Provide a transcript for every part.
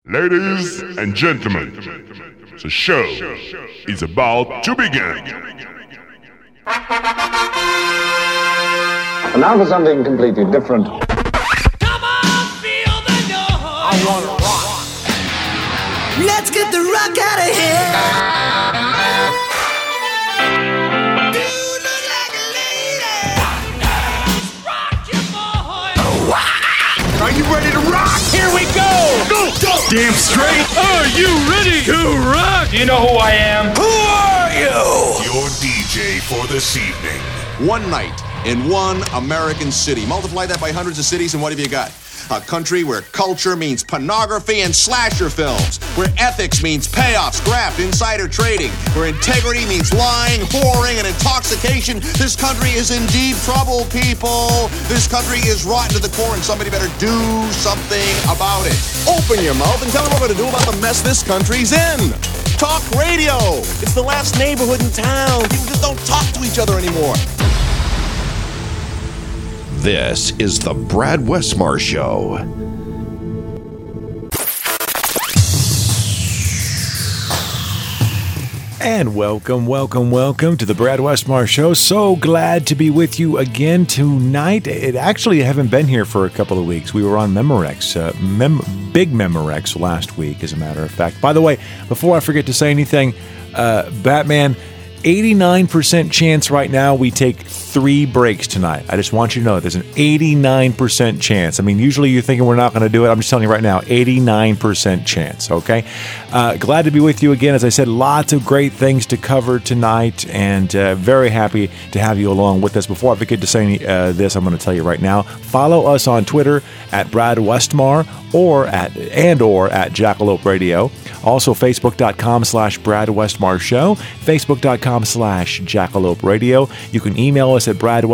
Ladies and gentlemen, the show is about to begin. And now for something completely different. Come on, feel the noise. I want to rock. Let's get the rock out of here. You look like a lady. Rock your boy. Are you ready to rock? Here we go. Go! Damn straight! Are you ready to rock? You know who I am? Who are you? Your DJ for this evening. One night in one American city. Multiply that by hundreds of cities, and what have you got? A country where culture means pornography and slasher films, where ethics means payoffs, graft, insider trading, where integrity means lying, whoring, and intoxication. This country is in deep trouble, people. This country is rotten to the core, and somebody better do something about it. Open your mouth and tell them what we're going to do about the mess this country's in. Talk radio. It's the last neighborhood in town. People just don't talk to each other anymore. This is the Brad Westmar Show. And welcome to the Brad Westmar Show. So glad to be with you again tonight. It actually haven't been here for a couple of weeks. We were on Memorex, Big Memorex last week, as a matter of fact. By the way, before I forget to say anything, Batman, 89% chance right now we take 3 breaks tonight. I just want you to know there's an 89% chance. I mean, usually you're thinking we're not going to do it. I'm just telling you right now, 89% chance, okay? Glad to be with you again. As I said, lots of great things to cover tonight, and very happy to have you along with us. Before I forget to say this, I'm going to tell you right now, follow us on Twitter at Brad Westmar or at Jackalope Radio. Also, Facebook.com/Brad Westmar Show, Facebook.com/Jackalope Radio. You can email us at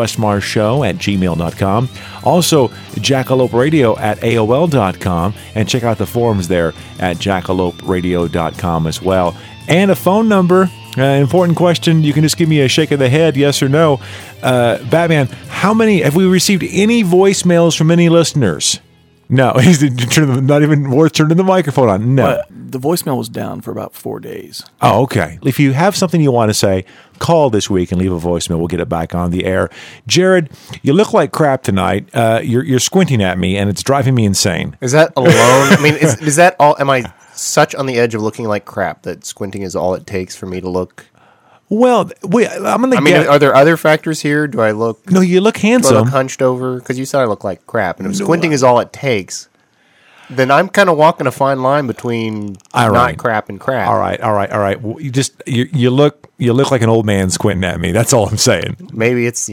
BradWestmarShow@gmail.com. Also, Jackalope Radio at AOL.com, and check out the forums there at Jackaloperadio.com as well. And a phone number. Important question. You can just give me a shake of the head, yes or no. Batman, have we received any voicemails from any listeners? No, he's not even worth turning the microphone on. No. The voicemail was down for about 4 days. Oh, okay. If you have something you want to say, call this week and leave a voicemail. We'll get it back on the air. Jared, you look like crap tonight. You're squinting at me, and it's driving me insane. Is that alone? I mean, is that all? Am I such on the edge of looking like crap that squinting is all it takes for me to look? Well, I'm going to guess. Are there other factors here? Do I look... No, you look handsome. Do I look hunched over? Because you said I look like crap. And if squinting is all it takes, then I'm kind of walking a fine line between not crap and crap. All right. Well, you look like an old man squinting at me. That's all I'm saying. Maybe it's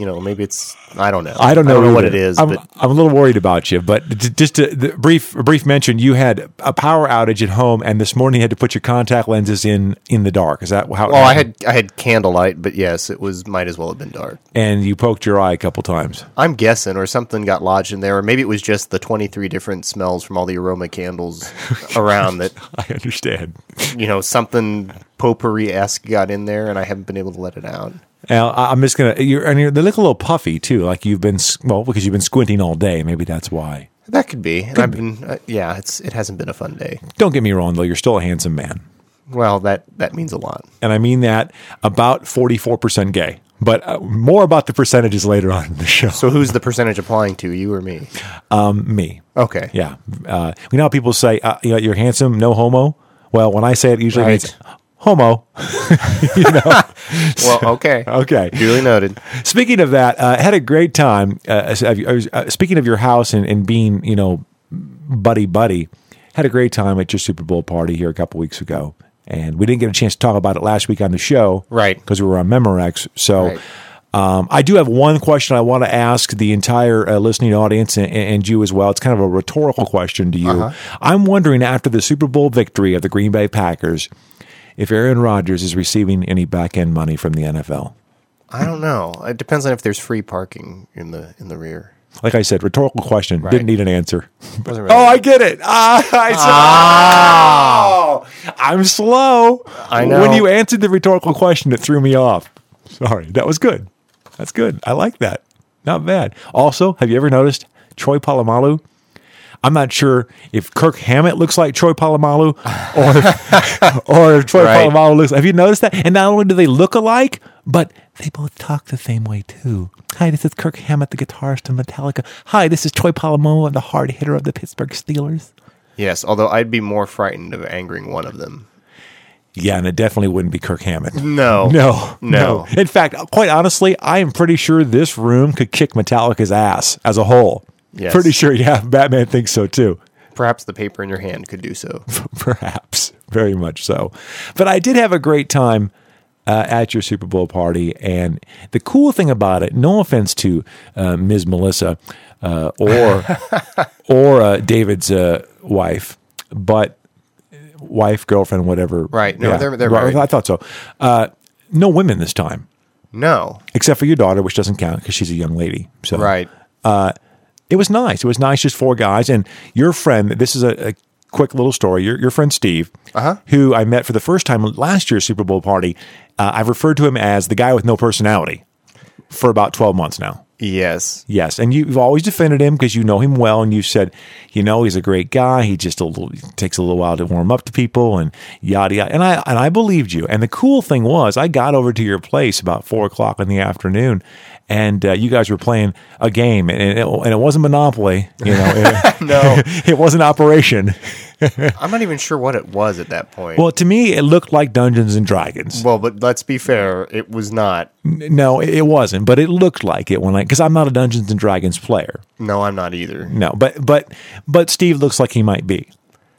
I don't know. I don't know what it is. I'm a little worried about you, but just a brief mention, you had a power outage at home, and this morning you had to put your contact lenses in the dark. Is that how? Well, I had candlelight, but yes, it might as well have been dark. And you poked your eye a couple times. I'm guessing, or something got lodged in there, or maybe it was just the 23 different smells from all the aroma candles around that. I understand. Something potpourri-esque got in there, and I haven't been able to let it out. Now, I'm just gonna. They look a little puffy too, like you've been because you've been squinting all day. Maybe that's why. That could be. And I've been. It hasn't been a fun day. Don't get me wrong, though. You're still a handsome man. Well, that means a lot, and I mean that about 44% gay. But more about the percentages later on in the show. So who's the percentage applying to, you or me? Me. Okay. Yeah. You know how people say, you're handsome, no homo? Well, when I say it, usually means homo. Well, okay. Okay. Duly noted. Speaking of that, had a great time. Speaking of your house and being, buddy, had a great time at your Super Bowl party here a couple weeks ago. And we didn't get a chance to talk about it last week on the show. Right. Because we were on Memorex. So right. I do have one question I want to ask the entire listening audience and you as well. It's kind of a rhetorical question to you. Uh-huh. I'm wondering, after the Super Bowl victory of the Green Bay Packers, if Aaron Rodgers is receiving any back-end money from the NFL. I don't know. It depends on if there's free parking in the rear. Like I said, rhetorical question. Right. Didn't need an answer. Really. Oh, I get it. I'm slow. I know. When you answered the rhetorical question, it threw me off. Sorry. That was good. That's good. I like that. Not bad. Also, have you ever noticed Troy Polamalu? I'm not sure if Kirk Hammett looks like Troy Polamalu or if Troy Polamalu looks. Have you noticed that? And not only do they look alike, but they both talk the same way too. Hi, this is Kirk Hammett, the guitarist of Metallica. Hi, this is Troy Polamalu, the hard hitter of the Pittsburgh Steelers. Yes, although I'd be more frightened of angering one of them. Yeah, and it definitely wouldn't be Kirk Hammett. No. In fact, quite honestly, I am pretty sure this room could kick Metallica's ass as a whole. Yes. Pretty sure, yeah, Batman thinks so too. Perhaps the paper in your hand could do so. Perhaps, very much so. But I did have a great time at your Super Bowl party, and the cool thing about it, no offense to Ms. Melissa or David's wife, but wife, girlfriend, whatever. Right. No, yeah. they're married. I thought so. No women this time. No. Except for your daughter, which doesn't count because she's a young lady. So, right. It was nice. It was nice, just 4 guys. And your friend, this is a quick little story. Your friend Steve, who I met for the first time last year's Super Bowl party, I've referred to him as the guy with no personality for about 12 months now. Yes. Yes. And you've always defended him because you know him well, and you said, he's a great guy. He just takes a little while to warm up to people and yada, yada. And I believed you. And the cool thing was I got over to your place about 4:00 in the afternoon, and you guys were playing a game, and it wasn't Monopoly. No. It wasn't Operation. I'm not even sure what it was at that point. Well, to me, it looked like Dungeons and Dragons. Well, but let's be fair, it was not. No, it wasn't, but it looked like it because I'm not a Dungeons and Dragons player. No, I'm not either. No, but Steve looks like he might be.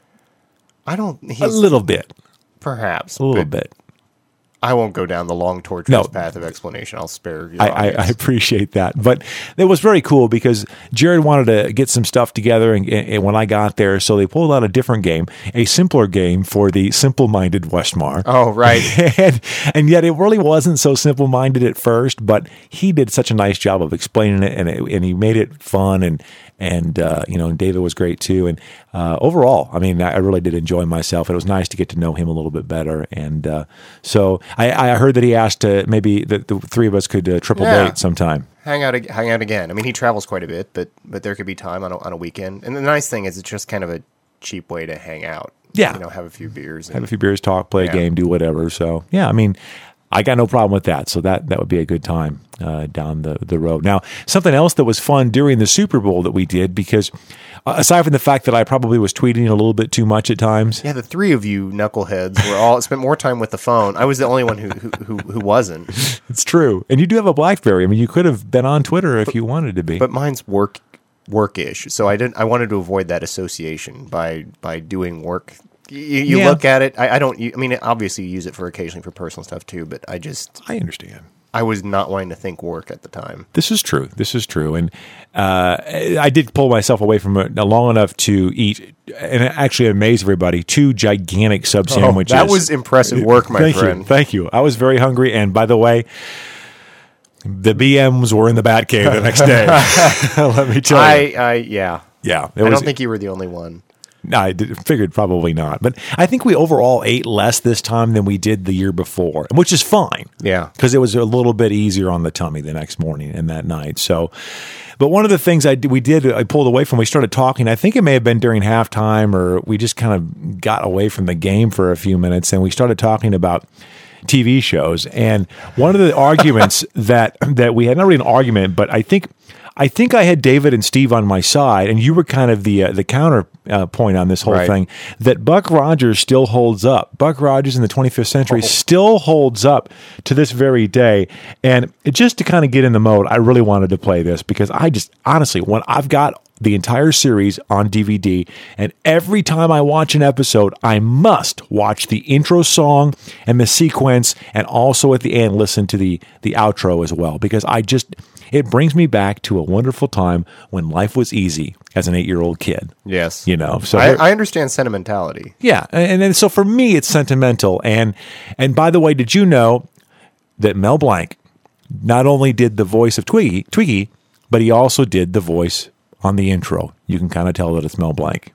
A little bit. Perhaps. A little bit. I won't go down the long, tortuous path of explanation. I'll spare you. I appreciate that. But it was very cool because Jared wanted to get some stuff together and when I got there, so they pulled out a different game, a simpler game for the simple-minded Westmar. Oh, right. and yet it really wasn't so simple-minded at first, but he did such a nice job of explaining it, and he made it fun, and David was great too. And overall, I mean, I really did enjoy myself. It was nice to get to know him a little bit better. And so I heard that he asked maybe that the 3 of us could triple date sometime. Hang out again. I mean, he travels quite a bit, but there could be time on a weekend. And the nice thing is it's just kind of a cheap way to hang out. Yeah. Have a few beers. Talk, play a game, do whatever. So, yeah, I mean, I got no problem with that. So that would be a good time down the road. Now, something else that was fun during the Super Bowl that we did, because aside from the fact that I probably was tweeting a little bit too much at times. Yeah, the 3 of you knuckleheads were all spent more time with the phone. I was the only one who wasn't. It's true. And you do have a BlackBerry. I mean, you could have been on Twitter if you wanted to be. But mine's work-ish. So I wanted to avoid that association by doing work. You look at it. I don't. I mean, obviously, you use it occasionally for personal stuff too. But I understand. I was not wanting to think work at the time. This is true. And I did pull myself away from it long enough to eat, and actually amaze everybody, 2 gigantic sub sandwiches. That was impressive work, my friend. Thank you. I was very hungry, and by the way, the BMs were in the Batcave the next day. Let me tell you. Yeah. I don't think you were the only one. I figured probably not. But I think we overall ate less this time than we did the year before, which is fine. Yeah. Because it was a little bit easier on the tummy the next morning and that night. So, but one of the things I pulled away from, we started talking, I think it may have been during halftime, or we just kind of got away from the game for a few minutes, and we started talking about TV shows. And one of the arguments that we had, not really an argument, but I think I had David and Steve on my side, and you were kind of the counter point on this whole thing, that Buck Rogers still holds up. Buck Rogers in the 25th century still holds up to this very day. And just to kind of get in the mode, I really wanted to play this because I just, honestly, when I've got the entire series on DVD, and every time I watch an episode, I must watch the intro song and the sequence, and also at the end listen to the outro as well, because it brings me back to a wonderful time when life was easy as an 8-year-old kid. Yes. So I understand sentimentality. Yeah. And so for me, it's sentimental. And by the way, did you know that Mel Blanc not only did the voice of Twiggy, but he also did the voice on the intro? You can kind of tell that it's Mel Blanc.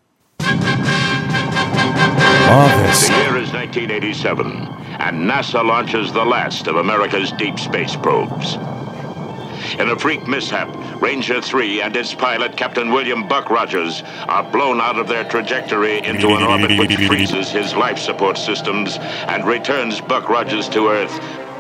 Love this. The year is 1987, and NASA launches the last of America's deep space probes. In a freak mishap, Ranger 3 and its pilot, Captain William Buck Rogers, are blown out of their trajectory into an orbit which freezes his life support systems and returns Buck Rogers to Earth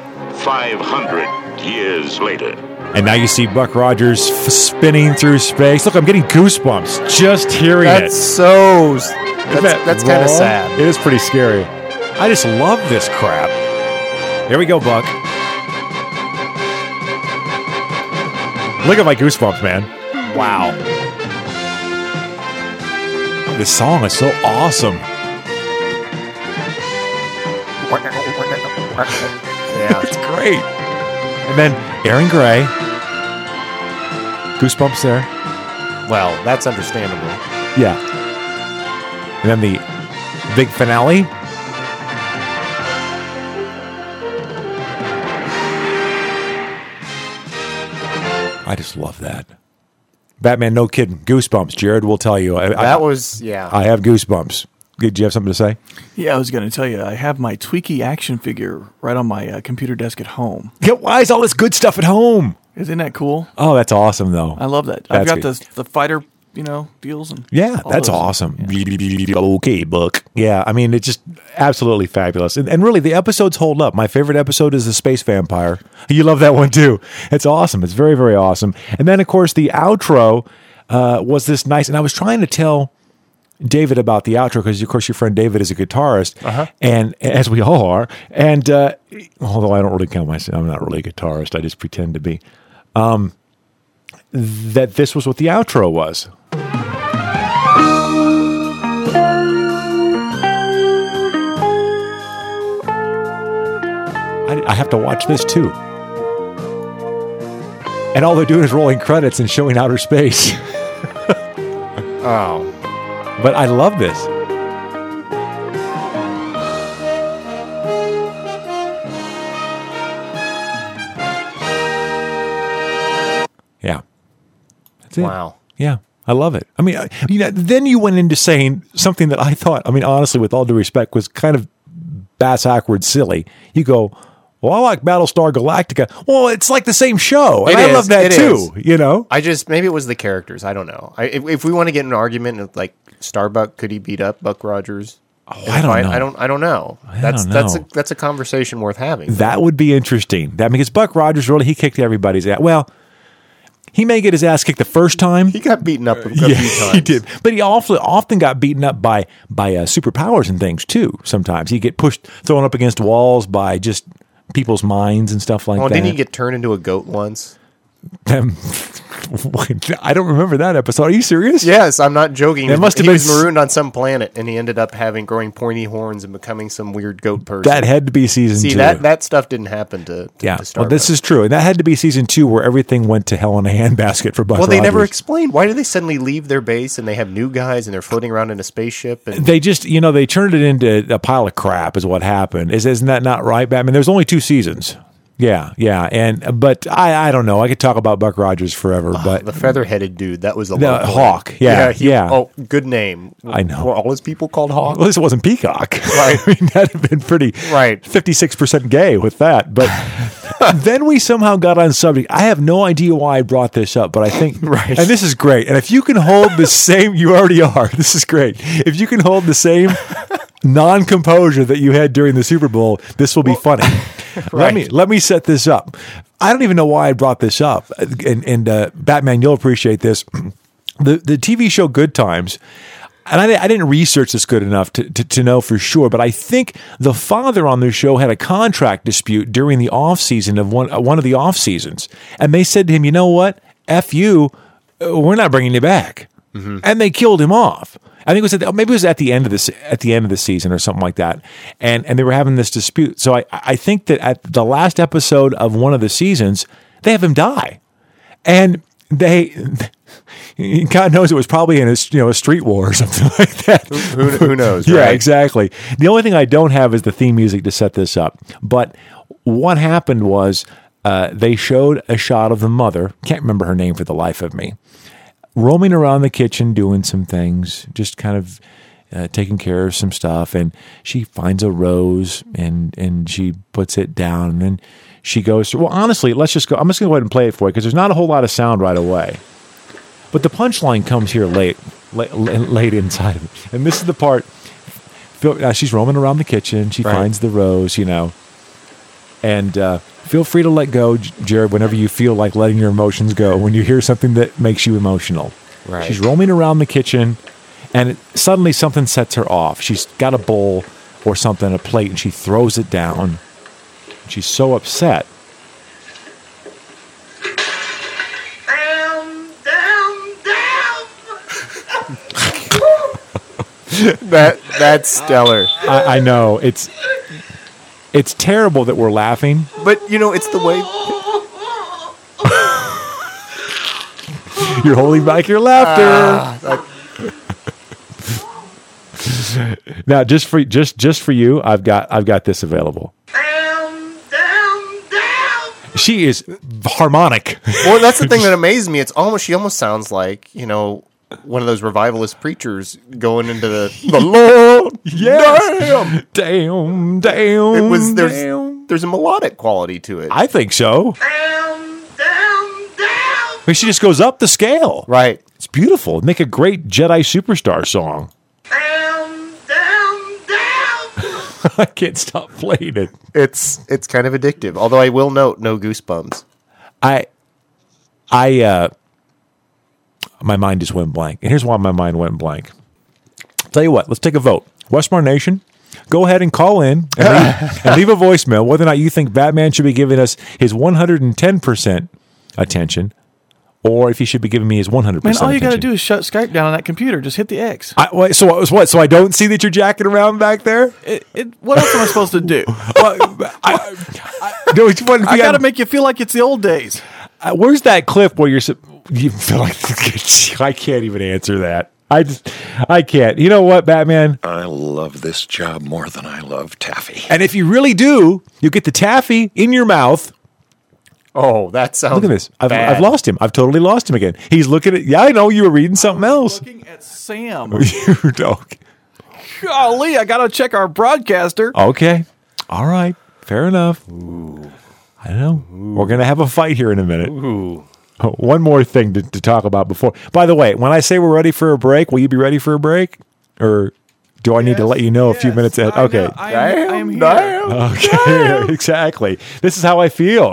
500 years later. And now you see Buck Rogers spinning through space. Look, I'm getting goosebumps just hearing That's kind of sad. It is pretty scary. I just love this crap. Here we go, Buck. Look at my goosebumps, man. Wow. This song is so awesome. Yeah, it's great. And then Aaron Gray. Goosebumps there. Well, that's understandable. Yeah. And then the big finale. I just love that. Batman, no kidding. Goosebumps. Jared will tell you. I have goosebumps. Do you have something to say? Yeah, I was going to tell you, I have my Tweaky action figure right on my computer desk at home. Yeah, why is all this good stuff at home? Isn't that cool? Oh, that's awesome, though. I love that. I've got the fighter, deals. And yeah, that's awesome. Yeah. Okay, Buck. Yeah, I mean, it's just absolutely fabulous. And really, the episodes hold up. My favorite episode is The Space Vampire. You love that one, too. It's awesome. It's very, very awesome. And then, of course, the outro was this nice, and I was trying to tell David about the outro because, of course, your friend David is a guitarist, and as we all are. And although I don't really count myself, I'm not really a guitarist. I just pretend to be. That this was what the outro was. I have to watch this too. And all they're doing is rolling credits and showing outer space. Oh. But I love this. Yeah. That's it. Wow. Yeah. I love it. I mean, then you went into saying something that I thought, I mean, honestly, with all due respect, was kind of bass-awkward silly. You go, well, I like Battlestar Galactica. Well, it's like the same show. And I love that too, maybe it was the characters. I don't know. If we want to get in an argument, like Starbuck, could he beat up Buck Rogers? Oh, I don't know. I don't know. That's a conversation worth having. That would be interesting. Because Buck Rogers, really, he kicked everybody's ass. Well, he may get his ass kicked the first time. He got beaten up a few times. He did. But he often got beaten up by superpowers and things, too, sometimes. He'd get thrown up against walls by just people's minds and stuff like that. Didn't he get turned into a goat once? I don't remember that episode. Are you serious? Yes, I'm not joking. He was marooned on some planet, and he ended up growing pointy horns and becoming some weird goat person. That had to be season 2. That stuff didn't happen to Starbuck. Well, this is true. And that had to be season 2 where everything went to hell in a handbasket for Buck Rogers. They never explained. Why did they suddenly leave their base and they have new guys and they're floating around in a spaceship? And they just, they turned it into a pile of crap is what happened. Isn't that not right, Batman? There's only 2 seasons. Yeah. But I don't know. I could talk about Buck Rogers forever. But the feather-headed dude, that was the Hawk. Yeah. Oh, good name. I know. Were all his people called Hawk? Well, at least it wasn't Peacock. Right. I mean, that'd have been pretty 56% gay with that. But then we somehow got on subject. I have no idea why I brought this up, but I think, and this is great. And if you can hold the same, you already are. This is great. If you can hold the same non-composure that you had during the Super Bowl, this will be funny. Let me set this up. I don't even know why I brought this up. And Batman, you'll appreciate this. The TV show Good Times, and I didn't research this good enough to know for sure, but I think the father on the show had a contract dispute during the off season of one of the off seasons, and they said to him, "You know what? F you, we're not bringing you back," and they killed him off. I think it was at the end of the season or something like that, and they were having this dispute. So I think that at the last episode of one of the seasons, they have him die, and God knows it was probably in a street war or something like that. Who knows? Yeah, right? Exactly. The only thing I don't have is the theme music to set this up. But what happened was they showed a shot of the mother. Can't remember her name for the life of me. Roaming around the kitchen doing some things, just kind of taking care of some stuff, and she finds a rose and she puts it down, and then she goes through. Well, honestly, let's just go. I'm just going to go ahead and play it for you because there's not a whole lot of sound right away. But the punchline comes here late inside of it. And this is the part. She's roaming around the kitchen. She finds the rose, And feel free to let go, Jared, whenever you feel like letting your emotions go, when you hear something that makes you emotional. Right. She's roaming around the kitchen, and suddenly something sets her off. She's got a bowl or something, a plate, and she throws it down. She's so upset. That's stellar. I know. It's terrible that we're laughing. But, it's the way... You're holding back your laughter. Now, just for you, I've got this available. She is harmonic. Well, that's the thing that amazed me. She almost sounds like, one of those revivalist preachers going into the Lord. Yes. Damn. There's a melodic quality to it. I think so. I mean, she just goes up the scale. Right. It's beautiful. It'd make a great Jedi Superstar song. I can't stop playing it. It's kind of addictive. Although I will note, no goosebumps. My mind just went blank. And here's why my mind went blank. Tell you what, let's take a vote. Westmar Nation, go ahead and call in and leave a voicemail whether or not you think Batman should be giving us his 110% attention, or if he should be giving me his 100% Man, all you got to attention. do is shut Skype down on that computer. Just hit the X. So I don't see that you're jacking around back there? What else am I supposed to do? I got to make you feel like it's the old days. Where's that clip where you feel like I can't even answer that. I can't. You know what, Batman? I love this job more than I love taffy. And if you really do, you get the taffy in your mouth. Oh, that sounds Look at this. bad. I've lost him. I've totally lost him again. He's looking at... Yeah, I know. You were reading something else. Looking at Sam. You don't. Golly, I got to check our broadcaster. Okay. All right. Fair enough. Ooh. I know. Ooh. We're going to have a fight here in a minute. Ooh. Oh, one more thing to talk about before. By the way, when I say we're ready for a break, will you be ready for a break? Or do I need to let you know a few minutes ahead? Okay. I am here. Okay, exactly. This is how I feel,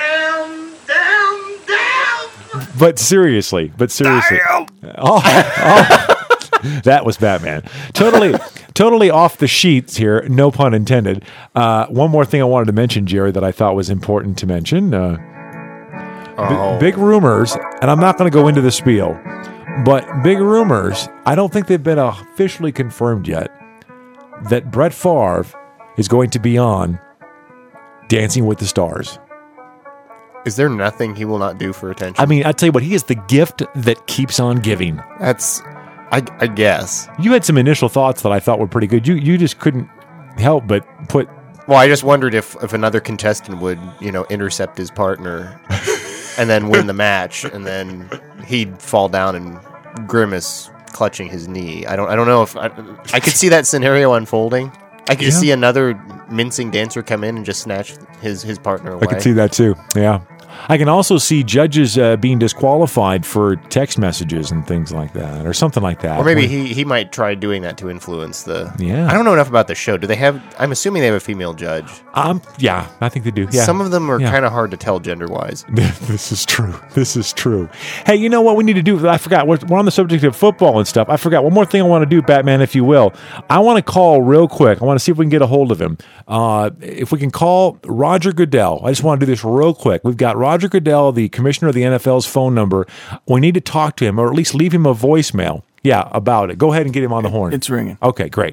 But seriously. Oh, that was Batman. Totally off the sheets here, no pun intended. One more thing I wanted to mention, Jerry, that I thought was important to mention. Big rumors, and I'm not going to go into the spiel, but big rumors, I don't think they've been officially confirmed yet, that Brett Favre is going to be on Dancing with the Stars. Is there nothing he will not do for attention? I mean, I tell you what, he is the gift that keeps on giving. That's, I guess. You had some initial thoughts that I thought were pretty good. You just couldn't help but put... Well, I just wondered if another contestant would, intercept his partner and then win the match, and then he'd fall down and grimace, clutching his knee. I don't know if I could see that scenario unfolding. I could see another mincing dancer come in and just snatch his partner away. I could see that too. Yeah. I can also see judges being disqualified for text messages and things like that, or something like that. Or maybe he might try doing that to influence the... Yeah. I don't know enough about the show. Do they have... I'm assuming they have a female judge. Yeah, I think they do. Yeah. Some of them are kind of hard to tell gender-wise. This is true. Hey, you know what we need to do? I forgot. We're on the subject of football and stuff. I forgot. One more thing I want to do, Batman, if you will. I want to call real quick. I want to see if we can get a hold of him. If we can call Roger Goodell. I just want to do this real quick. We've got Roger Goodell, the commissioner of the NFL's phone number. We need to talk to him, or at least leave him a voicemail. Yeah, about it. Go ahead and get him on the horn. It's ringing. Okay, great.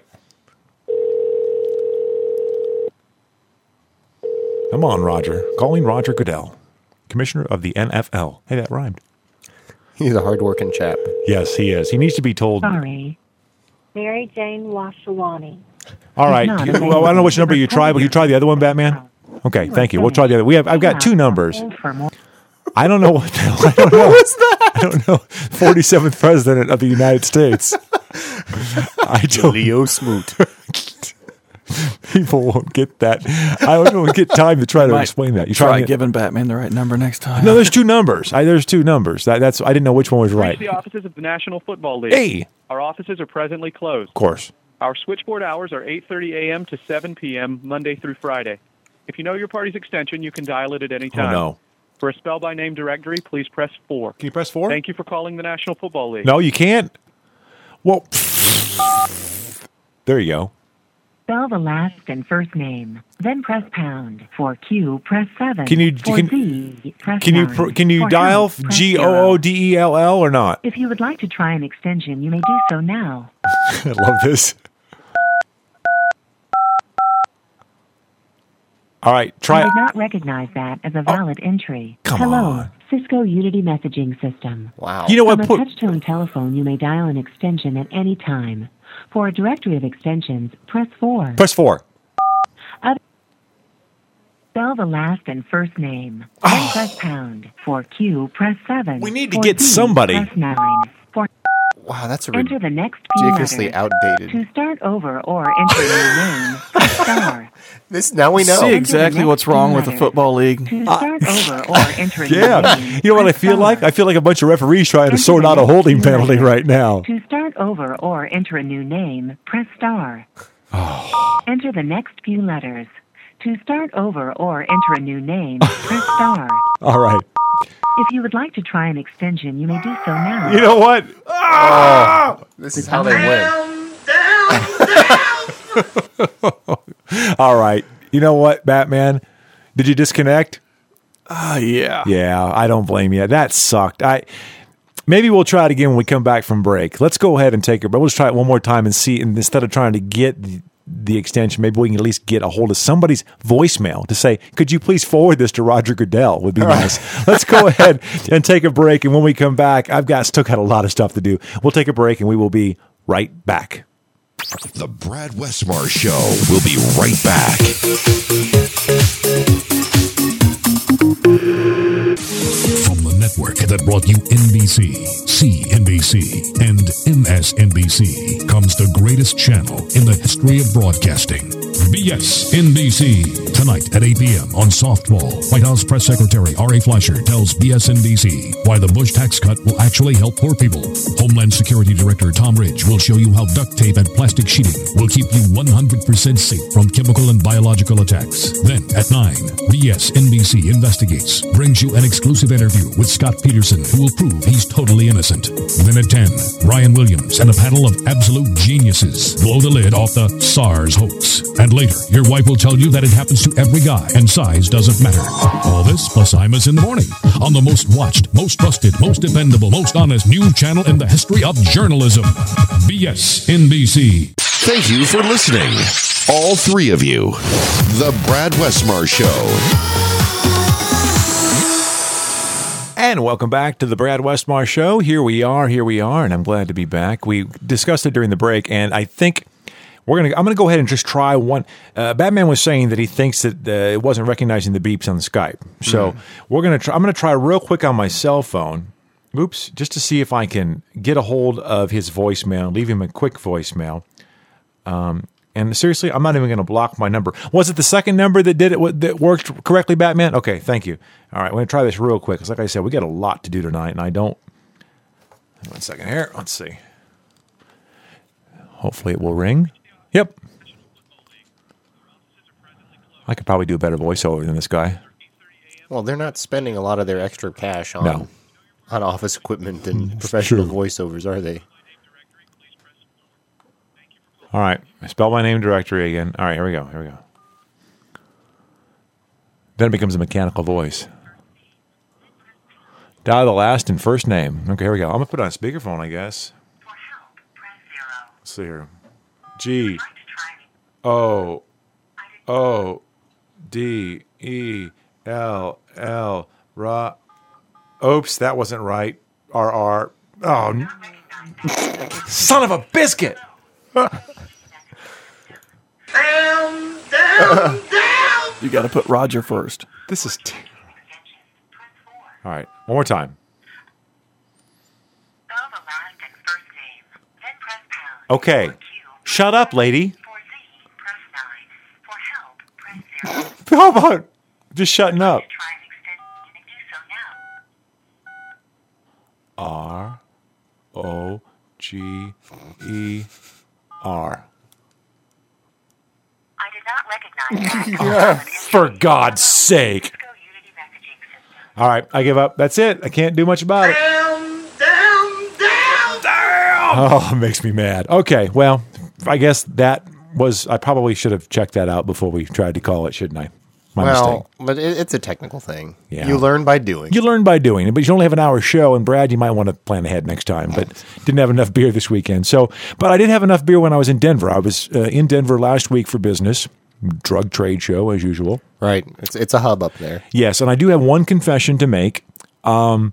Come on, Roger. Calling Roger Goodell, commissioner of the NFL. Hey, that rhymed. He's a hard-working chap. Yes, he is. He needs to be told. Sorry. Mary Jane Washawani. All right. Well, I don't know which number you try, but you try the other one, Batman? Okay, thank you. We'll try the other. I've got two numbers. I don't know what the hell. I don't know. What's that? I don't know. 47th president of the United States. I don't. Leo Smoot. People won't get that. I don't get time to try to explain that. You try to giving Batman the right number next time. No, there's two numbers. There's two numbers. That's I didn't know which one was right. The offices of the National Football League. Hey. Our offices are presently closed. Of course. Our switchboard hours are 8:30 a.m. to 7 p.m. Monday through Friday. If you know your party's extension, you can dial it at any time. Oh, no. For a spell-by-name directory, please press 4. Can you press 4? Thank you for calling the National Football League. No, you can't. Well, there you go. Spell the last and first name, then press pound. For Q, press 7. Can you For Z, press can 9. you For dial help, press GOODELL or not? If you would like to try an extension, you may do so now. I love this. All right, try I it. did not recognize that as a valid entry. Come Hello, on. Cisco Unity Messaging System. Wow. You know what? From a touch-tone telephone, you may dial an extension at any time. For a directory of extensions, press 4. Press 4. Spell the last and first name, then press pound. For Q, press 7. We need to For get Z, somebody. Press 9. For Wow, that's a enter the next few ridiculously letters. outdated. To start over or enter your name, press star. Now we know. See exactly what's wrong with the football league. To start over or enter your Yeah. name, You know what I press feel like? star. I feel like a bunch of referees trying to Enter sort the out a next holding few penalty letters. right now. To start over or enter a new name, press star. Enter the next few letters. To start over or enter a new name, press star. All right. If you would like to try an extension, you may do so now. You know what? This is how they win. All right. You know what, Batman? Did you disconnect? Yeah. Yeah, I don't blame you. That sucked. Maybe we'll try it again when we come back from break. Let's go ahead and take it, but we'll just try it one more time and see. And instead of trying to get the extension, maybe we can at least get a hold of somebody's voicemail to say, could you please forward this to Roger Goodell? Would be nice. Let's go ahead and take a break. And when we come back, still got a lot of stuff to do. We'll take a break and we will be right back. The Brad Westmar Show will be right back. From the network that brought you NBC, CNBC, and MSNBC comes the greatest channel in the history of broadcasting. BS NBC. Tonight at 8 p.m. on Softball, White House Press Secretary R.A. Fleischer tells BSNBC why the Bush tax cut will actually help poor people. Homeland Security Director Tom Ridge will show you how duct tape and plastic sheeting will keep you 100% safe from chemical and biological attacks. Then at 9, BSNBC Investigates brings you an exclusive interview with Scott Peterson, who will prove he's totally innocent. Then at 10, Ryan Williams and a panel of absolute geniuses blow the lid off the SARS hoax. And later, your wife will tell you that it happens to every guy and size doesn't matter. All this plus Imus in the morning on the most watched, most trusted, most dependable, most honest news channel in the history of journalism. BS NBC. Thank you for listening. All three of you. The Brad Westmar Show. And welcome back to the Brad Westmar Show. Here we are, and I'm glad to be back. We discussed it during the break, and I think I'm gonna go ahead and just try one. Batman was saying that he thinks that it wasn't recognizing the beeps on Skype, so I'm gonna try real quick on my cell phone. Oops, just to see if I can get a hold of his voicemail, leave him a quick voicemail. And seriously, I'm not even going to block my number. Was it the second number that did it that worked correctly, Batman? Okay, thank you. All right, we're going to try this real quick. Because like I said, we got a lot to do tonight, and I don't... 1 second here. Let's see. Hopefully it will ring. Yep. I could probably do a better voiceover than this guy. Well, they're not spending a lot of their extra cash on office equipment and professional voiceovers, are they? All right. Spell my name directory again. All right, here we go. Then it becomes a mechanical voice. Dial the last and first name. Okay, here we go. I'm going to put it on speakerphone, I guess. Let's see here. G O O D E L L R. Oops, that wasn't right. R R. Oh, son of a biscuit! You got to put Roger first. This is. All right, one more time. Okay. Shut up, lady. How about just shutting up? R-O-G-E-R. I did not recognize that. For God's sake. All right, I give up. That's it. I can't do much about it. Oh, it makes me mad. Okay, well, I guess that was... I probably should have checked that out before we tried to call it, shouldn't I? My mistake. But it's a technical thing. Yeah. You learn by doing. You learn by doing it, but you only have an hour show, and Brad, you might want to plan ahead next time, but didn't have enough beer this weekend. But I did have enough beer when I was in Denver. I was in Denver last week for business, drug trade show as usual. Right. It's a hub up there. Yes, and I do have one confession to make. I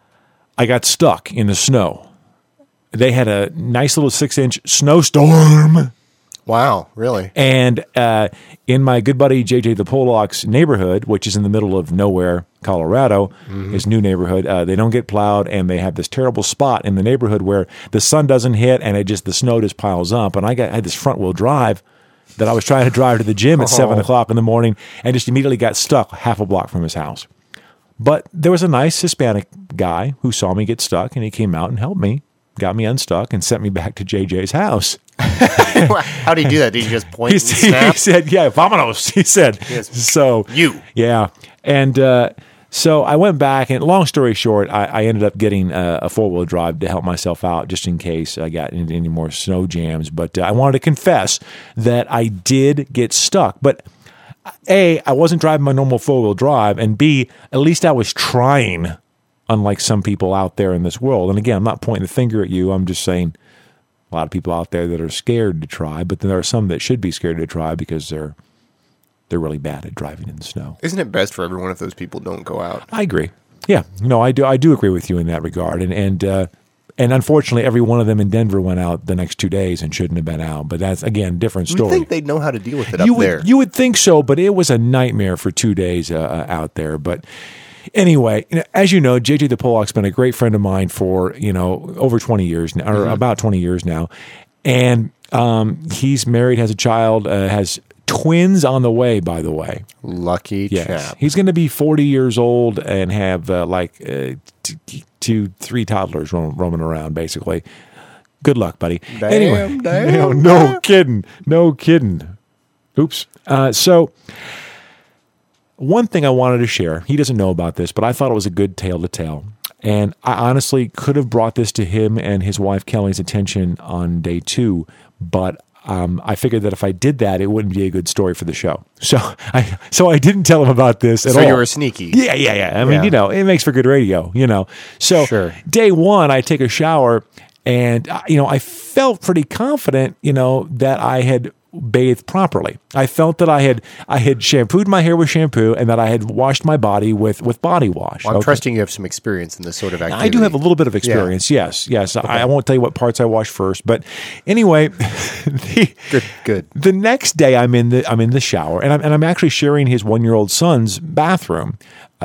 got stuck in the snow. They had a nice little 6-inch snowstorm. Wow, really? And in my good buddy JJ the Pollock's neighborhood, which is in the middle of nowhere, Colorado, his new neighborhood, they don't get plowed, and they have this terrible spot in the neighborhood where the sun doesn't hit, and the snow just piles up. And I had this front wheel drive that I was trying to drive to the gym at 7 o'clock in the morning, and just immediately got stuck half a block from his house. But there was a nice Hispanic guy who saw me get stuck, and he came out and helped me, got me unstuck, and sent me back to JJ's house. How did he do that? Did he just point and snap? He said, yeah, vamonos, he said. Yes. So, yeah. And so I went back, and long story short, I ended up getting a 4-wheel drive to help myself out just in case I got into any more snow jams. But I wanted to confess that I did get stuck. But A, I wasn't driving my normal 4-wheel drive, and B, at least I was trying, unlike some people out there in this world. And again, I'm not pointing the finger at you. I'm just saying a lot of people out there that are scared to try, but then there are some that should be scared to try because they're really bad at driving in the snow. Isn't it best for everyone if those people don't go out? I agree. Yeah, no, I do agree with you in that regard. And unfortunately, every one of them in Denver went out the next 2 days and shouldn't have been out. But that's, again, different story. You think they'd know how to deal with it up there? You would think so, but it was a nightmare for 2 days out there. But anyway, as you know, JJ the Pollock's been a great friend of mine for, over 20 years now, or about 20 years now. And he's married, has a child, has twins on the way, by the way. Lucky chap. He's going to be 40 years old and have 3 toddlers roaming around, basically. Good luck, buddy. Damn. No kidding. Oops. So one thing I wanted to share, he doesn't know about this, but I thought it was a good tale to tell. And I honestly could have brought this to him and his wife Kelly's attention on day 2, but I figured that if I did that, it wouldn't be a good story for the show. So I didn't tell him about this at all. So you were sneaky. Yeah. I mean, it makes for good radio, So sure. Day 1, I take a shower, and, I felt pretty confident, that I had bathed properly. I felt that I had shampooed my hair with shampoo, and that I had washed my body with body wash. Well, I'm trusting you have some experience in this sort of activity. I do have a little bit of experience. Yeah. Yes. Okay. I won't tell you what parts I wash first, but anyway, good. The next day I'm in the shower, and I'm actually sharing his 1-year-old son's bathroom.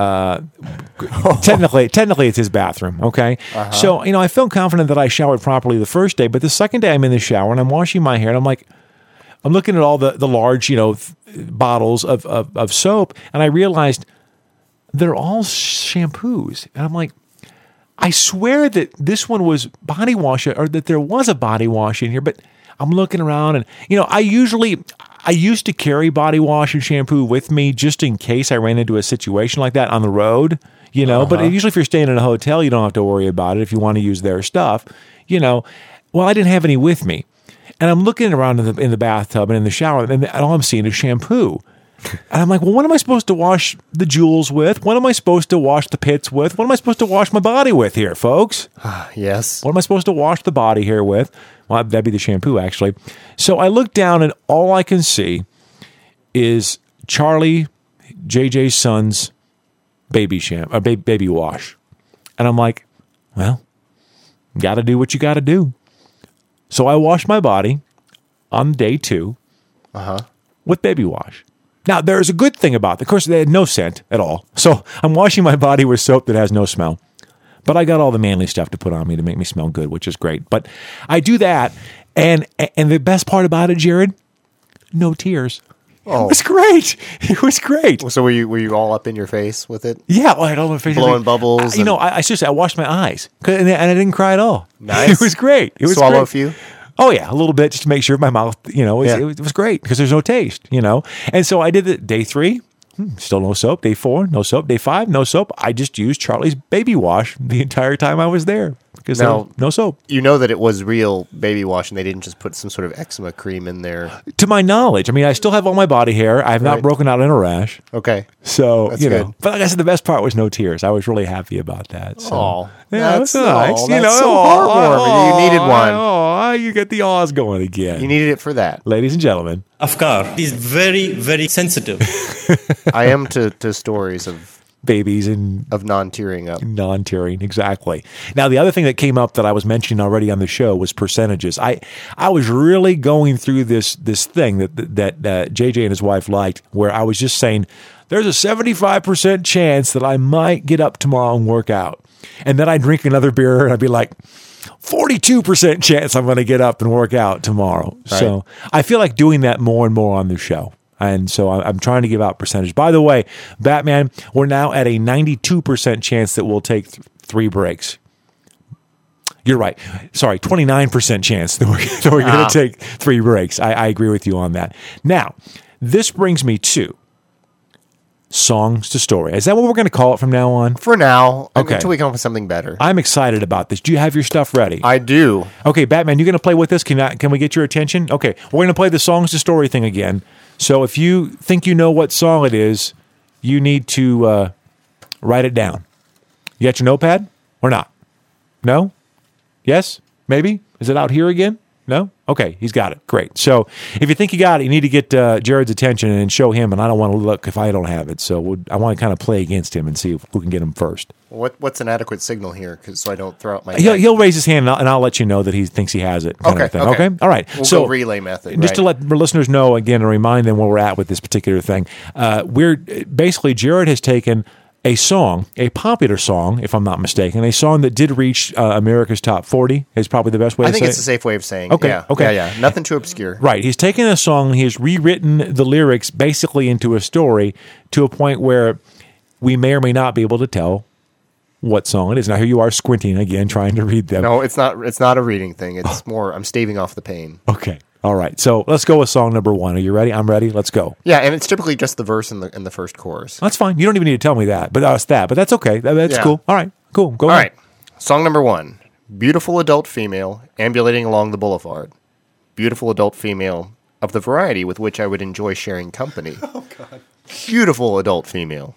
Technically it's his bathroom. Okay. Uh-huh. So, I felt confident that I showered properly the first day, but the second day I'm in the shower and I'm washing my hair, and I'm looking at all the large, bottles of soap, and I realized they're all shampoos. And I'm like, I swear that this one was body wash, or that there was a body wash in here, but I'm looking around, and, I used to carry body wash and shampoo with me just in case I ran into a situation like that on the road, but usually if you're staying in a hotel, you don't have to worry about it if you want to use their stuff, Well, I didn't have any with me. And I'm looking around in the bathtub and in the shower, and all I'm seeing is shampoo. And I'm like, well, what am I supposed to wash the jewels with? What am I supposed to wash the pits with? What am I supposed to wash my body with here, folks? Yes. What am I supposed to wash the body hair with? Well, that'd be the shampoo, actually. So I look down, and all I can see is Charlie, JJ's son's baby baby wash. And I'm like, well, got to do what you got to do. So I washed my body on day 2 with baby wash. Now, there's a good thing about it. Of course, they had no scent at all. So I'm washing my body with soap that has no smell. But I got all the manly stuff to put on me to make me smell good, which is great. But I do that, And the best part about it, Jared, no tears. Oh. It was great. It was great. So were you all up in your face with it? Yeah, well, I had all my face. Blowing bubbles. I seriously, I washed my eyes and I didn't cry at all. Nice. It was great. It was Swallow great. a few? Oh yeah, a little bit just to make sure my mouth, it was great because there's no taste, And so I did it day 3. Still no soap. Day 4, no soap. Day 5, no soap. I just used Charlie's baby wash the entire time I was there because no soap. You know that it was real baby wash and they didn't just put some sort of eczema cream in there. To my knowledge, I mean, I still have all my body hair. I have not broken out in a rash. Okay. So, That's good. But like I said, the best part was no tears. I was really happy about that. So. Oh, yeah, that's it was nice. That's so heartwarming. You needed one. Oh, you get the awes going again. You needed it for that. Ladies and gentlemen. Afkar is very, very sensitive. I am to stories of babies and of non-tearing up. Non-tearing, exactly. Now, the other thing that came up that I was mentioning already on the show was percentages. I was really going through this thing that JJ and his wife liked, where I was just saying, there's a 75% chance that I might get up tomorrow and work out. And then I'd drink another beer and I'd be like, 42% chance I'm going to get up and work out tomorrow. Right. So I feel like doing that more and more on the show. And so I'm trying to give out percentage. By the way, Batman, we're now at a 92% chance that we'll take 3 breaks. You're right. Sorry, 29% chance that we're going to take 3 breaks. I agree with you on that. Now, this brings me to Songs to Story. Is that what we're going to call it from now on? For now. Okay. Until we come up with something better. I'm excited about this. Do you have your stuff ready? I do. Okay, Batman, you going to play with this? Can we get your attention? Okay, we're going to play the Songs to Story thing again. So if you think you know what song it is, you need to write it down. You got your notepad or not? No? Yes? Maybe? Is it out here again? No? Okay, he's got it. Great. So if you think you got it, you need to get Jared's attention and show him, and I don't want to look if I don't have it. So I want to kind of play against him and see if we can get him first. What's an adequate signal here? So I don't throw out my... He'll raise his hand, and I'll let you know that he thinks he has it. Kind of thing. Okay? All right. We'll so go relay method. Just to let our listeners know, again, and remind them where we're at with this particular thing, basically, Jared has taken a song, a popular song, if I'm not mistaken, a song that did reach America's Top 40 is probably the best way to say it. I think it's a safe way of saying. Okay. Yeah. Okay. Yeah. Nothing too obscure. Right. He's taken a song, he has rewritten the lyrics basically into a story to a point where we may or may not be able to tell what song it is. Now here you are squinting again, trying to read them. No, it's not a reading thing. It's more, I'm staving off the pain. Okay. All right. So let's go with song number 1. Are you ready? I'm ready. Let's go. Yeah, and it's typically just the verse in the first chorus. That's fine. You don't even need to tell me that. But that's okay. That's cool. All right. Cool. Go ahead. All right. Song number 1. Beautiful adult female ambulating along the boulevard. Beautiful adult female of the variety with which I would enjoy sharing company. Oh, God. Beautiful adult female.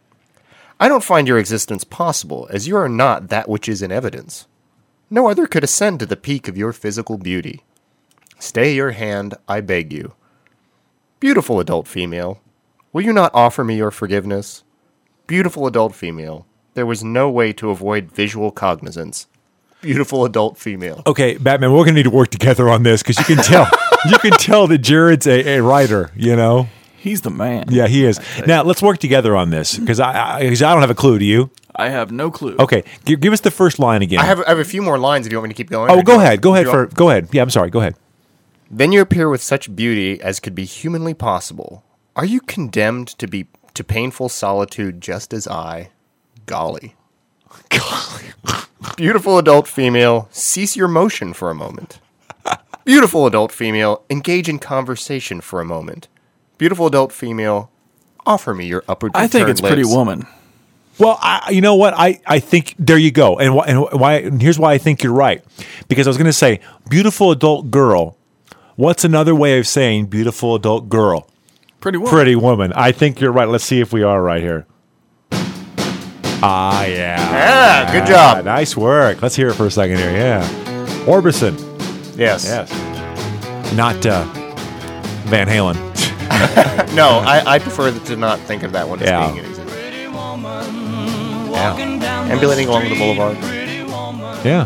I don't find your existence possible, as you are not that which is in evidence. No other could ascend to the peak of your physical beauty. Stay your hand, I beg you. Beautiful adult female, will you not offer me your forgiveness? Beautiful adult female, there was no way to avoid visual cognizance. Beautiful adult female. Okay, Batman, we're going to need to work together on this because you can tell that Jared's a writer, you know? He's the man. Yeah, he is. Now, let's work together on this because I don't have a clue. Do you? I have no clue. Okay, give us the first line again. I have a few more lines if you want me to keep going. Oh, go ahead. Go ahead. Yeah, I'm sorry. Go ahead. Then you appear with such beauty as could be humanly possible. Are you condemned to painful solitude just as I? Golly. Beautiful adult female, cease your motion for a moment. Beautiful adult female, engage in conversation for a moment. Beautiful adult female, offer me your upward I think it's lips. Pretty Woman. Well, you know what? I think there you go. And why? And here's why I think you're right. Because I was going to say, beautiful adult girl. What's another way of saying beautiful adult girl? Pretty Woman. Pretty Woman. I think you're right. Let's see if we are right here. Ah, yeah. Yeah, good job. Nice work. Let's hear it for a second here. Yeah. Orbison. Yes. Not Van Halen. No, I prefer to not think of that one as being an example. Yeah. Ambulating along the boulevard. Yeah.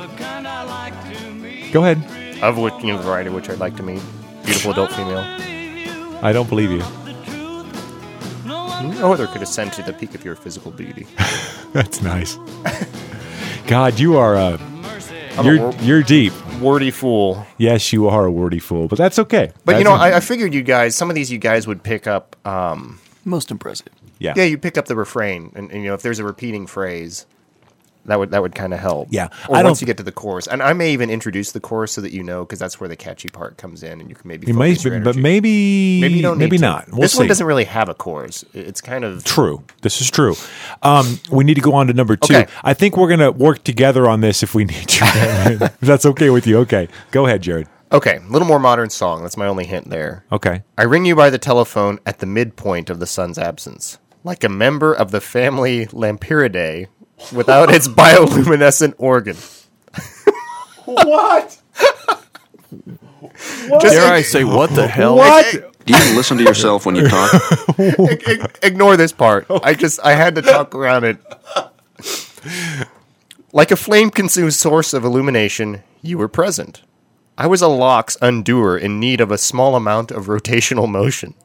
Go ahead. Of which, the variety of which I'd like to meet. Beautiful adult female. I don't believe you. No other could ascend to the peak of your physical beauty. That's nice. God, you are you're deep. wordy fool. Yes, you are a wordy fool, but that's okay. But That's I figured some of these you guys would pick up. Most impressive. Yeah. Yeah, you pick up the refrain, and if there's a repeating phrase, that would kind of help. Yeah. Or once you get to the chorus, and I may even introduce the chorus so that because that's where the catchy part comes in, and you can maybe. You may, focus your but energy. maybe you don't. Maybe need to. not. We'll this see. one doesn't really have a chorus. It's kind of True. This is true. We need to go on to number 2. Okay. I think we're going to work together on this if we need to. If that's okay with you. Okay. Go ahead, Jared. Okay, a little more modern song. That's my only hint there. Okay. I ring you by the telephone at the midpoint of the sun's absence, like a member of the family Lampyridae without its bioluminescent organ. What? Dare I say, what the hell? What? Do you even listen to yourself when you talk? Ignore this part. I had to talk around it. Like a flame-consumed source of illumination, you were present. I was a lox undoer in need of a small amount of rotational motion.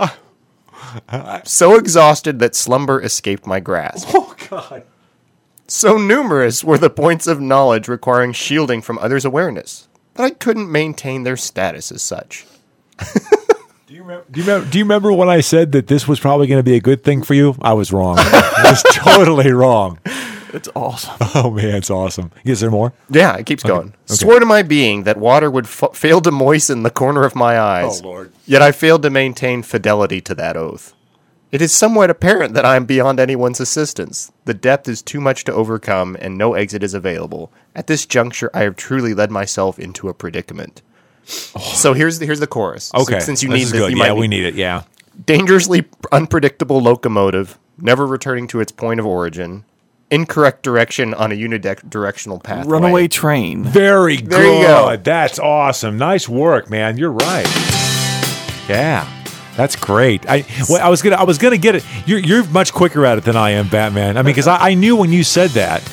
So exhausted that slumber escaped my grasp. Oh, God. So numerous were the points of knowledge requiring shielding from others' awareness that I couldn't maintain their status as such. Do you remember when I said that this was probably going to be a good thing for you? I was wrong. I was totally wrong. It's awesome. Oh, man, it's awesome. Is there more? Yeah, it keeps going. Okay. Swore to my being that water would fail to moisten the corner of my eyes. Oh, Lord. Yet I failed to maintain fidelity to that oath. It is somewhat apparent that I am beyond anyone's assistance. The depth is too much to overcome, and no exit is available. At this juncture, I have truly led myself into a predicament. So here's the chorus. Okay. Since you this need is this, good. you Yeah, might we need it. Yeah. Dangerously unpredictable locomotive, never returning to its point of origin. Incorrect direction on a unidirectional pathway. Runaway train. Very good. There you go. That's awesome. Nice work, man. You're right. Yeah. That's great. I was gonna get it. You're much quicker at it than I am, Batman. I mean, because I knew when you said that.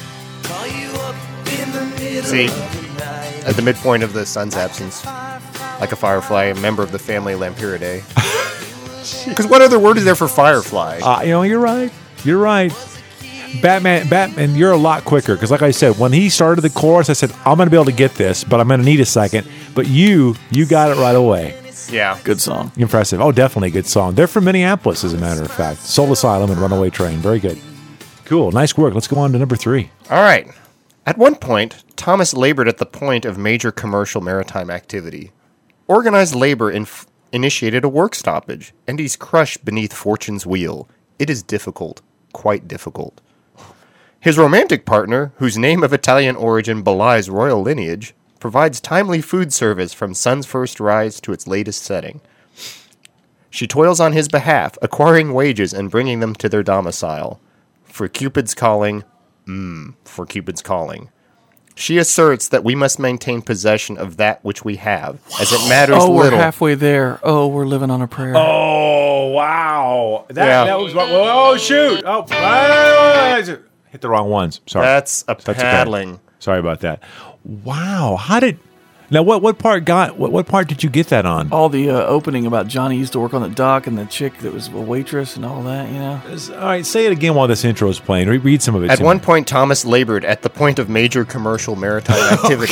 See, at the midpoint of the sun's absence, like a firefly, a member of the family Lampyridae. Because what other word is there for firefly? You're right. You're right. Batman, you're a lot quicker. Because like I said, when he started the chorus, I said, I'm going to be able to get this, but I'm going to need a second. But you got it right away. Yeah. Good song. Impressive. Oh, definitely a good song. They're from Minneapolis, as a matter of fact. Soul Asylum and Runaway Train. Very good. Cool. Nice work. Let's go on to number 3. All right. At one point, Thomas labored at the point of major commercial maritime activity. Organized labor initiated a work stoppage, and he's crushed beneath fortune's wheel. It is difficult. Quite difficult. His romantic partner, whose name of Italian origin belies royal lineage, provides timely food service from sun's first rise to its latest setting. She toils on his behalf, acquiring wages and bringing them to their domicile. For Cupid's calling, for Cupid's calling. She asserts that we must maintain possession of that which we have, as it matters little. little. We're halfway there. Oh, we're living on a prayer. Oh, wow. That was what. Oh, shoot. Oh, hit the wrong ones. Sorry. That's okay. paddling. Sorry about that. Wow. How did. Now, what part did you get that on? All the opening about Johnny used to work on the dock and the chick that was a waitress and all that, All right, say it again while this intro is playing. Read some of it. At one point, Thomas labored at the point of major commercial maritime activity.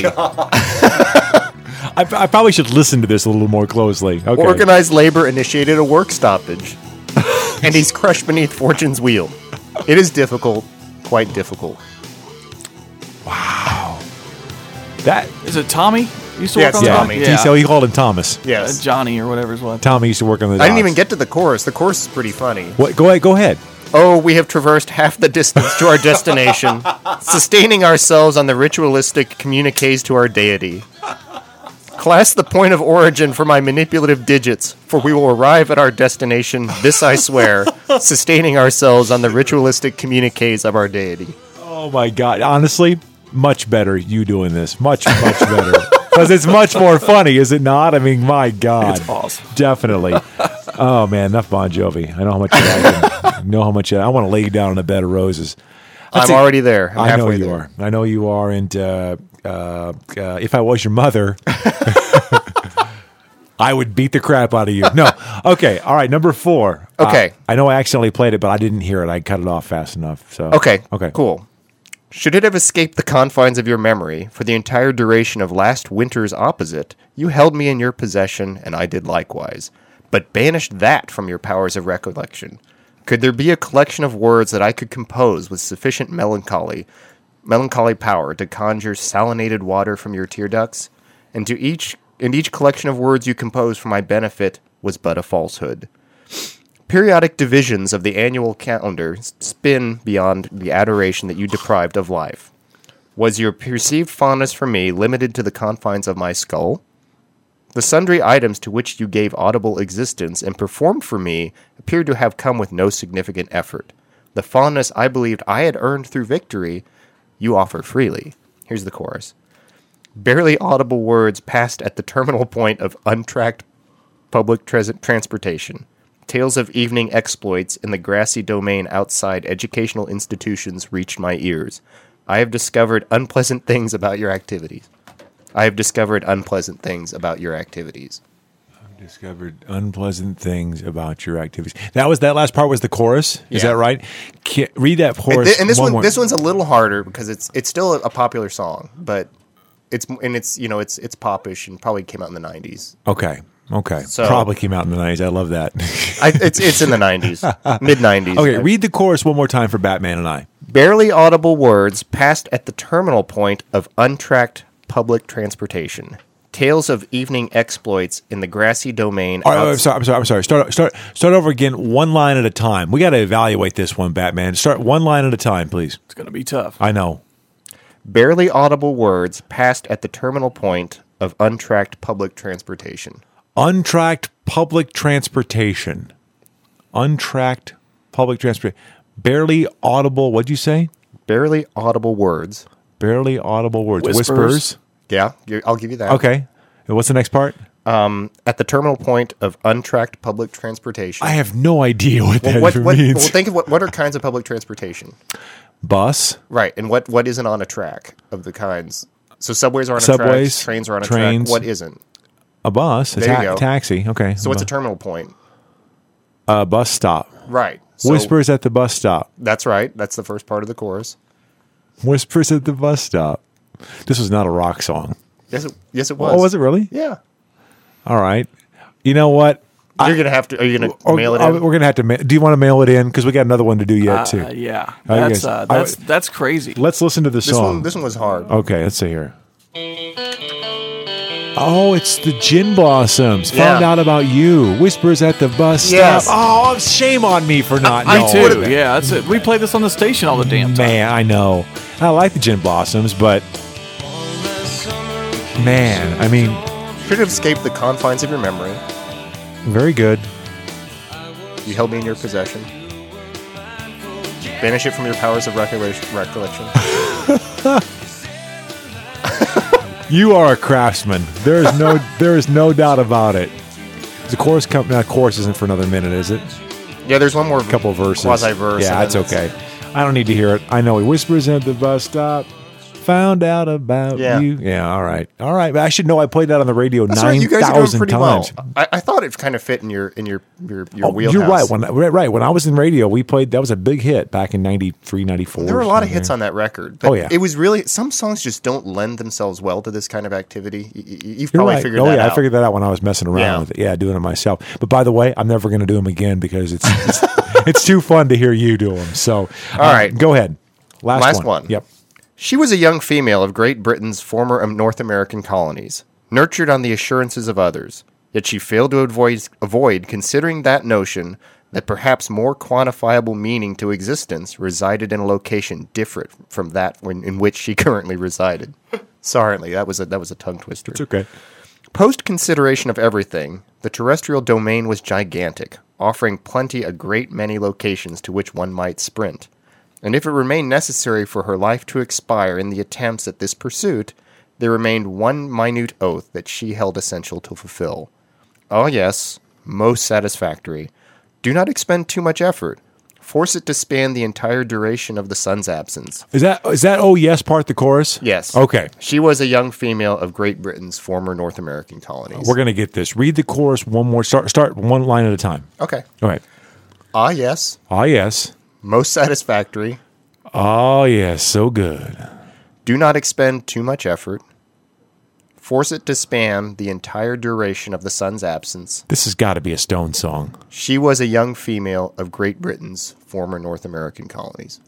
I probably should listen to this a little more closely. Okay. Organized labor initiated a work stoppage, and he's crushed beneath fortune's wheel. It is difficult, quite difficult. Wow. Is it Tommy? Used to Yeah, work it's on the Tommy. dock? So he called him Thomas. Yes. Johnny or whatever his was. Tommy used to work on the I didn't docks. even get to the chorus. The chorus is pretty funny. What? Go ahead. Oh, we have traversed half the distance to our destination, sustaining ourselves on the ritualistic communiques to our deity. Class the point of origin for my manipulative digits, for we will arrive at our destination, this I swear, sustaining ourselves on the ritualistic communiques of our deity. Oh my God! Honestly, much better you doing this. Much better. Because it's much more funny, is it not? I mean, my God. It's awesome. Definitely. Oh, man, enough Bon Jovi. I know how much you like him. I want to lay you down on a bed of roses. I'm already there. I'm I know halfway you there. are. I know you are. And if I was your mother, I would beat the crap out of you. No. Okay. All right. Number 4. Okay. I know I accidentally played it, but I didn't hear it. I cut it off fast enough. So Okay. Okay. Cool. Should it have escaped the confines of your memory for the entire duration of last winter's opposite, you held me in your possession, and I did likewise. But banished that from your powers of recollection. Could there be a collection of words that I could compose with sufficient melancholy power to conjure salinated water from your tear ducts? And each collection of words you composed for my benefit was but a falsehood. Periodic divisions of the annual calendar spin beyond the adoration that you deprived of life. Was your perceived fondness for me limited to the confines of my skull? The sundry items to which you gave audible existence and performed for me appeared to have come with no significant effort. The fondness I believed I had earned through victory, you offer freely. Here's the chorus. Barely audible words passed at the terminal point of untracked public transportation. Tales of evening exploits in the grassy domain outside educational institutions reached my ears. I have discovered unpleasant things about your activities. I've discovered unpleasant things about your activities. That last part was the chorus. Is that right? Read that chorus. And this one's a little harder because it's still a popular song, but it's popish and probably came out in the 90s. Okay. So, probably came out in the 90s. I love that. It's in the 90s, mid 90s. Okay, read the chorus one more time for Batman and I. Barely audible words passed at the terminal point of untracked public transportation. Tales of evening exploits in the grassy domain. I'm sorry. Start over again, one line at a time. We got to evaluate this one, Batman. Start one line at a time, please. It's going to be tough. I know. Barely audible words passed at the terminal point of untracked public transportation. Untracked public transportation. Barely audible. What'd you say? Barely audible words. Whispers. Yeah, I'll give you that. Okay. And what's the next part? At the terminal point of untracked public transportation. I have no idea what that means. Well, think of what are kinds of public transportation? Bus. Right, and what isn't on a track of the kinds? So subways are on a track, trains are on a track. What isn't? A bus. There you go. Taxi. Okay. So what's a terminal point? A bus stop. Right. So Whispers at the bus stop. That's right. That's the first part of the chorus. Whispers at the bus stop. This was not a rock song. Yes, it was. Oh, was it really? Yeah. All right. You know what? You're gonna have to. Are you gonna mail it in? We're gonna have to. Do you want to mail it in? Because we got another one to do yet too. Yeah. That's crazy. Let's listen to the song. This one was hard. Okay, let's see here. Oh, it's the Gin Blossoms. Found out about you. Whispers at the bus stop. Yes. Oh, shame on me for not knowing. Me too. Yeah, that's it. We play this on the station all the damn time. Man, I know. I like the Gin Blossoms, but man, I mean, should have escaped the confines of your memory. Very good. You held me in your possession. Banish it from your powers of recollection. You are a craftsman. There is no doubt about it. The chorus isn't for another minute, is it? Yeah, there's one more. Couple verses. Quasi-verse. Yeah, that's okay. I don't need to hear it. I know he whispers at the bus stop. Found out about you. Yeah, all right. But I should know. I played that on the radio 9,000 times. Well. I thought it kind of fit in your wheelhouse. You're right. When I was in radio, we played. That was a big hit back in 93, 94. There were a lot of hits on that record. But it was really, some songs just don't lend themselves well to this kind of activity. You've probably figured that out. I figured that out when I was messing around with it. Yeah, doing it myself. But by the way, I'm never going to do them again because it's too fun to hear you do them. So, all right, go ahead. Last one. Yep. She was a young female of Great Britain's former North American colonies, nurtured on the assurances of others, yet she failed to avoid considering that notion that perhaps more quantifiable meaning to existence resided in a location different from that in which she currently resided. Sorry, that was a tongue twister. It's okay. Post consideration of everything, the terrestrial domain was gigantic, offering plenty a great many locations to which one might sprint. And if it remained necessary for her life to expire in the attempts at this pursuit, there remained one minute oath that she held essential to fulfill. Oh yes, most satisfactory. Do not expend too much effort. Force it to span the entire duration of the sun's absence. Is that oh yes part the chorus? Yes. Okay. She was a young female of Great Britain's former North American colonies. We're going to get this. Read the chorus one more. Start one line at a time. Okay. All right. Ah yes. Ah yes. Most satisfactory. Oh, yeah, so good. Do not expend too much effort. Force it to span the entire duration of the sun's absence. This has got to be a Stone song. She was a young female of Great Britain's former North American colonies.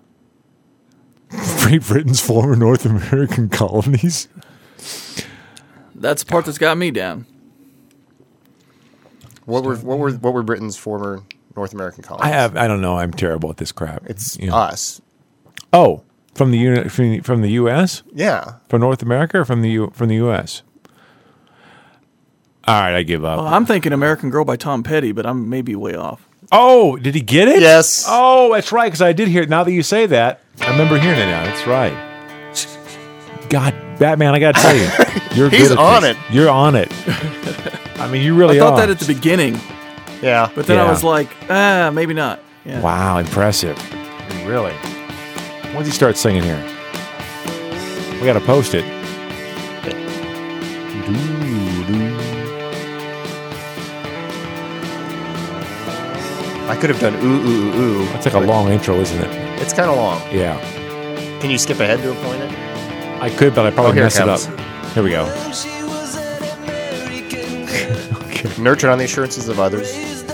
Great Britain's former North American colonies? That's the part that's got me down. What were Britain's former North American colonies? I don't know. I'm terrible at this crap. It's us. Oh, from the U.S.? Yeah. From North America or from the U.S.? All right, I give up. Well, I'm thinking American Girl by Tom Petty, but I'm maybe way off. Oh, did he get it? Yes. Oh, that's right, because I did hear it. Now that you say that, I remember hearing it now. That's right. God, Batman, I got to tell you. You're He's good at on this. it. You're on it. I mean, you really I thought are. that at the beginning. Yeah. But then Yeah. I was like, maybe not. Yeah. Wow, impressive. Really. When did he start singing here? We got to post it. I could have done ooh, ooh, ooh, ooh. That's like a long intro, isn't it? It's kind of long. Yeah. Can you skip ahead to a point? I could, but I probably here it mess it up. comes. Here we go. Nurtured on the assurances of others.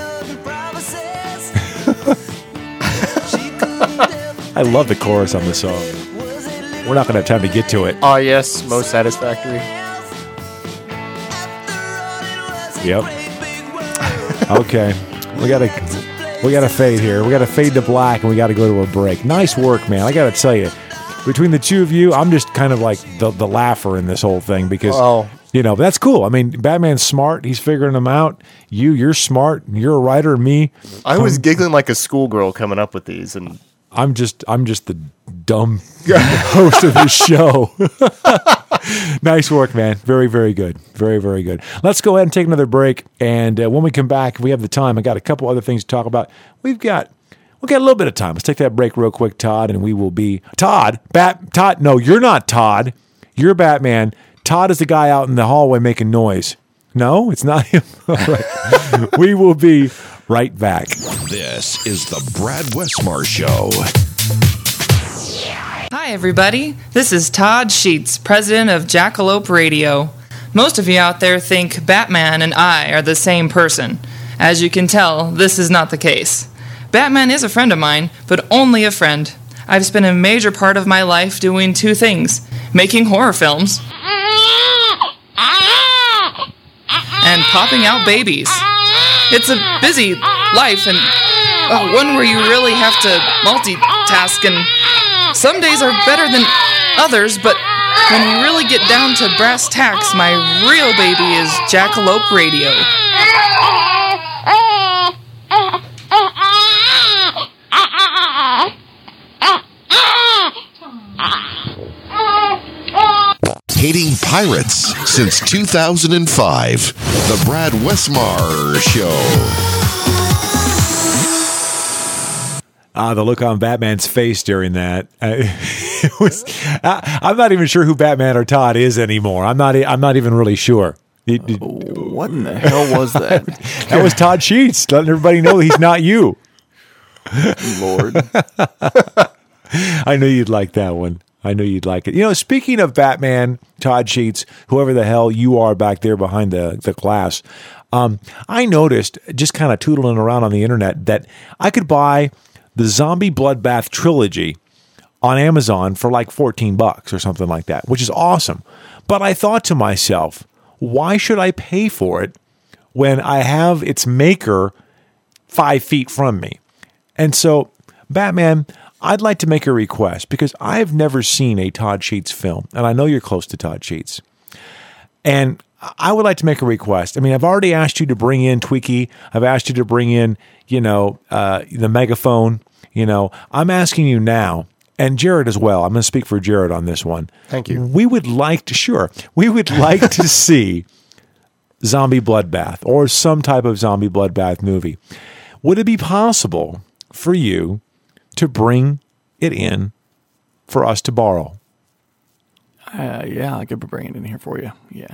I love the chorus on the song. We're not going to have time to get to it. Ah, yes, most satisfactory. Yep. Okay. We gotta fade here. We gotta fade to black, and we gotta go to a break. Nice work, man. I gotta tell you, between the two of you, I'm just kind of like the laugher in this whole thing because but that's cool. I mean, Batman's smart. He's figuring them out. You're smart. You're a writer. Me, I was giggling like a schoolgirl coming up with these, and I'm just the dumb host of this show. Nice work, man. Very, very good. Very, very good. Let's go ahead and take another break. And when we come back, if we have the time, I got a couple other things to talk about. We've got a little bit of time. Let's take that break real quick, Todd, and we will be Todd. No, you're not Todd. You're Batman. Todd is the guy out in the hallway making noise. No, it's not him. All right. We will be right back. This is the Brad Westmar Show. Hi, everybody. This is Todd Sheets, president of Jackalope Radio. Most of you out there think Batman and I are the same person. As you can tell, this is not the case. Batman is a friend of mine, but only a friend. I've spent a major part of my life doing two things: making horror films and popping out babies. It's a busy life and one where you really have to multitask, and some days are better than others, but when you really get down to brass tacks, my real baby is Jackalope Radio. Hating pirates since 2005. The Brad Westmar Show. The look on Batman's face during that. It was. I'm not even sure who Batman or Todd is anymore. I'm not even really sure. What in the hell was that? That was Todd Sheets, letting everybody know he's not you. Lord. I knew you'd like that one. I knew you'd like it. Speaking of Batman, Todd Sheets, whoever the hell you are back there behind the glass, I noticed, just kind of tootling around on the internet, that I could buy the Zombie Bloodbath trilogy on Amazon for like $14 or something like that, which is awesome. But I thought to myself, why should I pay for it when I have its maker 5 feet from me? And so, Batman, I'd like to make a request because I've never seen a Todd Sheets film, and I know you're close to Todd Sheets. And I would like to make a request. I mean, I've already asked you to bring in Tweaky. I've asked you to bring in, the megaphone. I'm asking you now, and Jared as well. I'm going to speak for Jared on this one. Thank you. We would like to see Zombie Bloodbath or some type of Zombie Bloodbath movie. Would it be possible for you to bring it in for us to borrow? Yeah, I could bring it in here for you. Yeah.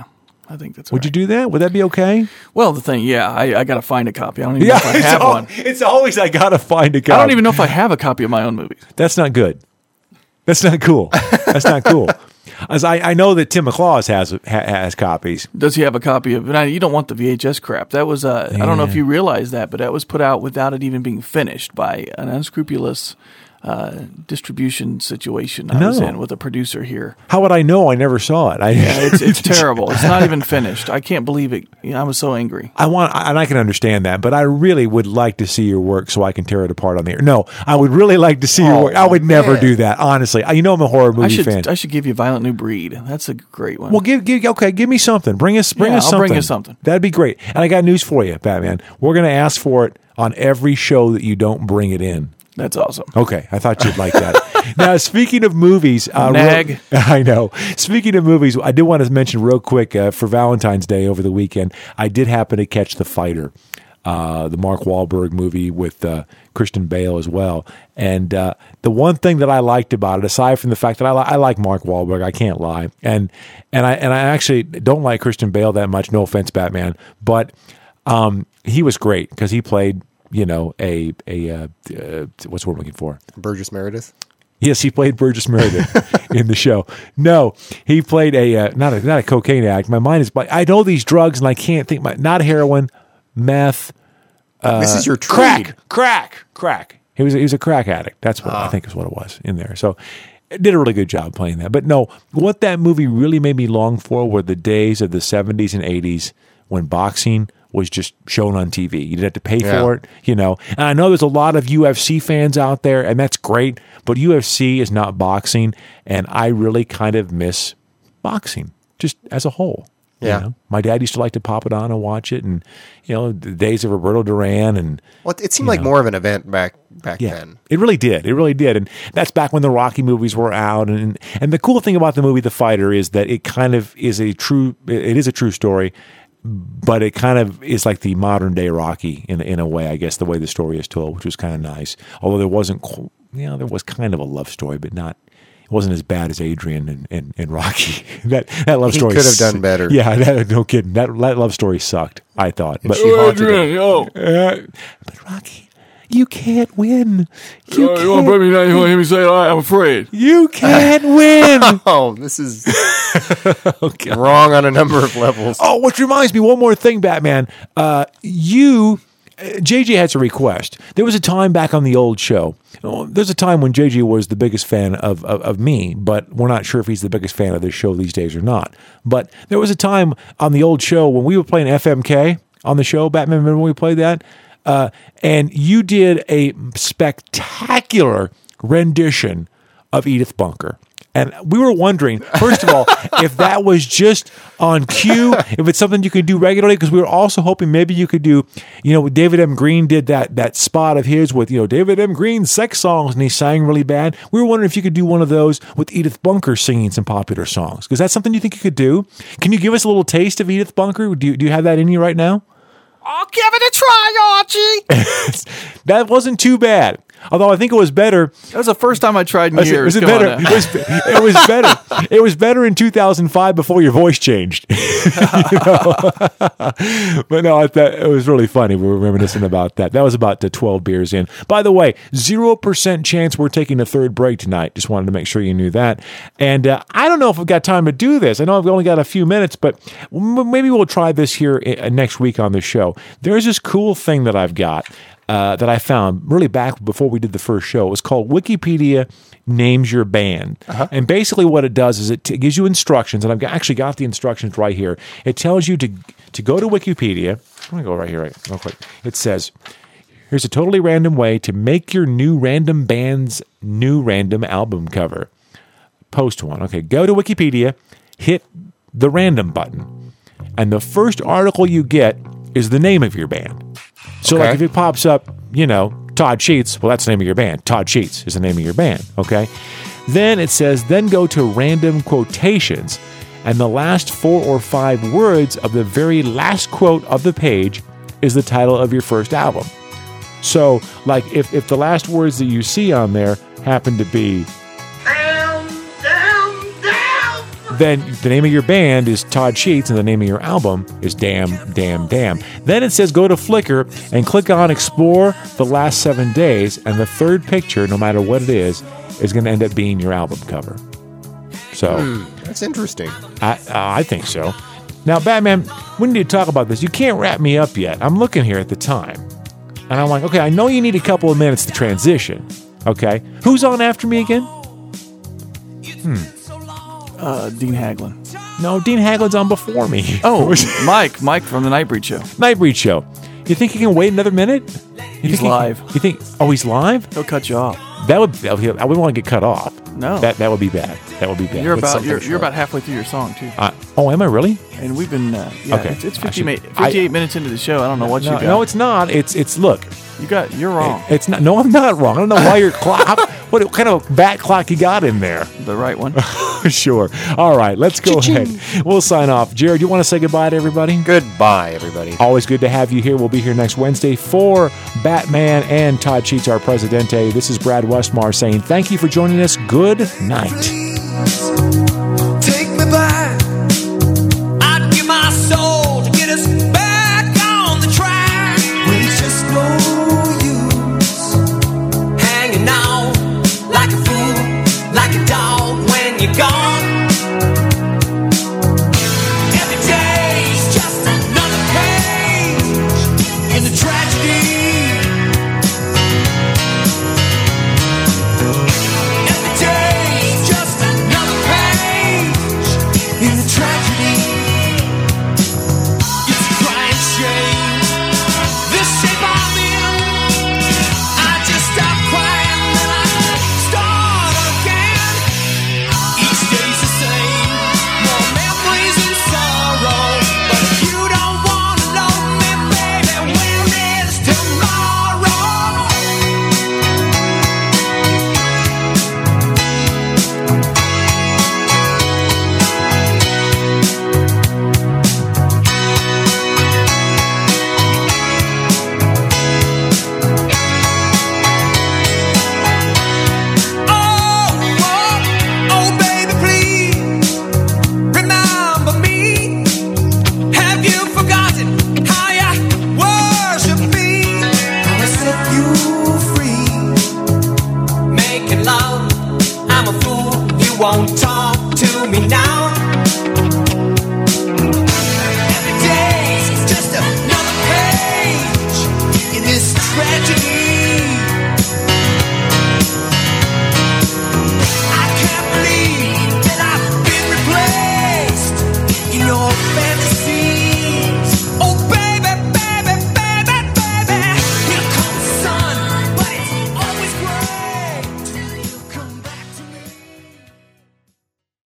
I think that's Would you do that? Would that be okay? Well, the thing, I got to find a copy. I don't even know if I have one. It's always I got to find a copy. I don't even know if I have a copy of my own movies. That's not good. That's not cool. That's not cool. As I know that Tim McClaws has copies. Does he have a copy of? You don't want the VHS crap. That was I don't know if you realize that, but that was put out without it even being finished by an unscrupulous distribution situation I was in with a producer here. How would I know? I never saw it. It's terrible. It's not even finished. I can't believe it. I was so angry. And I can understand that, but I really would like to see your work so I can tear it apart on the air. No, I would really like to see your work. I would never do that, honestly. You know I'm a horror movie fan. I should give you Violent New Breed. That's a great one. Well, give me something. Bring us something. I'll bring you something. That'd be great. And I got news for you, Batman. We're going to ask for it on every show that you don't bring it in. That's awesome. Okay, I thought you'd like that. Now, speaking of movies, I know. Speaking of movies, I did want to mention real quick for Valentine's Day over the weekend, I did happen to catch The Fighter, the Mark Wahlberg movie with Christian Bale as well. And the one thing that I liked about it, aside from the fact that I like Mark Wahlberg, I can't lie, and I actually don't like Christian Bale that much. No offense, Batman, but he was great because he played. You know, what's the word I'm looking for? Burgess Meredith? Yes, he played Burgess Meredith in the show. No, he played not a cocaine addict. My mind is blank. I know these drugs and I can't think. Not heroin, meth. This is your trade. Crack. He was a crack addict. That's what I think is what it was in there. So it did a really good job playing that. But no, what that movie really made me long for were the days of the 70s and 80s when boxing was just shown on TV. You didn't have to pay for it, you know. And I know there's a lot of UFC fans out there, and that's great, but UFC is not boxing, and I really kind of miss boxing, just as a whole. Yeah. You know? My dad used to like to pop it on and watch it, and, you know, the days of Roberto Duran. And well, it seemed like more of an event back then. It really did. And that's back when the Rocky movies were out. And the cool thing about the movie The Fighter is that it kind of is a true story, but it kind of is like the modern day Rocky in a way, I guess, the way the story is told, which was kind of nice. Although there was kind of a love story, but it wasn't as bad as Adrian and Rocky. that love story. He could have done better. Yeah, no kidding. That love story sucked, I thought. But she haunted it. But Rocky, you can't win. You want to put me down? You want to hear me say, I'm afraid. You can't win. Oh, this is wrong on a number of levels. Oh, which reminds me, one more thing, Batman. JJ has a request. There was a time back on the old show. There's a time when JJ was the biggest fan of me, but we're not sure if he's the biggest fan of this show these days or not. But there was a time on the old show when we were playing FMK on the show. Batman, remember when we played that? And you did a spectacular rendition of Edith Bunker. And we were wondering, first of all, if that was just on cue, if it's something you could do regularly, because we were also hoping maybe you could do, you know, David M. Green did that spot of his with, you know, David M. Green's sex songs, and he sang really bad. We were wondering if you could do one of those with Edith Bunker singing some popular songs, because that's something you think you could do. Can you give us a little taste of Edith Bunker? Do you have that in you right now? I'll give it a try, Archie. That wasn't too bad. Although I think it was better. That was the first time I tried in years. Was it better? It was better. It was better in 2005 before your voice changed. But no, I thought it was really funny. We were reminiscing about that. That was about 12 beers in. By the way, 0% chance we're taking a third break tonight. Just wanted to make sure you knew that. And I don't know if we've got time to do this. I know I've only got a few minutes, but maybe we'll try this here next week on the show. There's this cool thing that I've got. That I found really back before we did the first show. It was called Wikipedia Names Your Band. And basically what it does is it gives you instructions, and I've actually got the instructions right here. It tells you to go to Wikipedia. I'm going to go right here real quick. It says, here's a totally random way to make your new random band's new random album cover. Post one. Okay, go to Wikipedia, hit the random button, and the first article you get is the name of your band. So like if it pops up, you know, Todd Sheets, well, that's the name of your band. Todd Sheets is the name of your band, okay? Then it says, then go to random quotations, and the last 4 or 5 words of the very last quote of the page is the title of your first album. So, like, if the last words that you see on there happen to be, then the name of your band is Todd Sheets, and the name of your album is Damn, Damn, Damn. Then it says go to Flickr and click on Explore the last 7 days, and the third picture, no matter what it is going to end up being your album cover. So that's interesting. I think so. Now, Batman, we need to talk about this. You can't wrap me up yet. I'm looking here at the time, and I'm like, okay, I know you need a couple of minutes to transition. Okay, who's on after me again? Dean Haglund. No, Dean Haglin's on before me. Oh, Mike from the Nightbreed Show. Nightbreed Show. You think he can wait another minute? He's live. You think? Oh, he's live? He'll cut you off. I wouldn't want to get cut off. No, that would be bad. That would be bad. You're about halfway through your song too. Oh, am I really? And we've been okay. It's 58 minutes into the show. I don't know what you got. No, it's not. It's look. You're wrong. It's not. No, I'm not wrong. I don't know why your clock. What kind of bat clock you got in there? The right one. Sure. All right, let's go ahead. We'll sign off. Jared, you want to say goodbye to everybody? Goodbye, everybody. Always good to have you here. We'll be here next Wednesday for Batman and Todd Sheets, our Presidente. This is Brad Westmar saying thank you for joining us. Good night.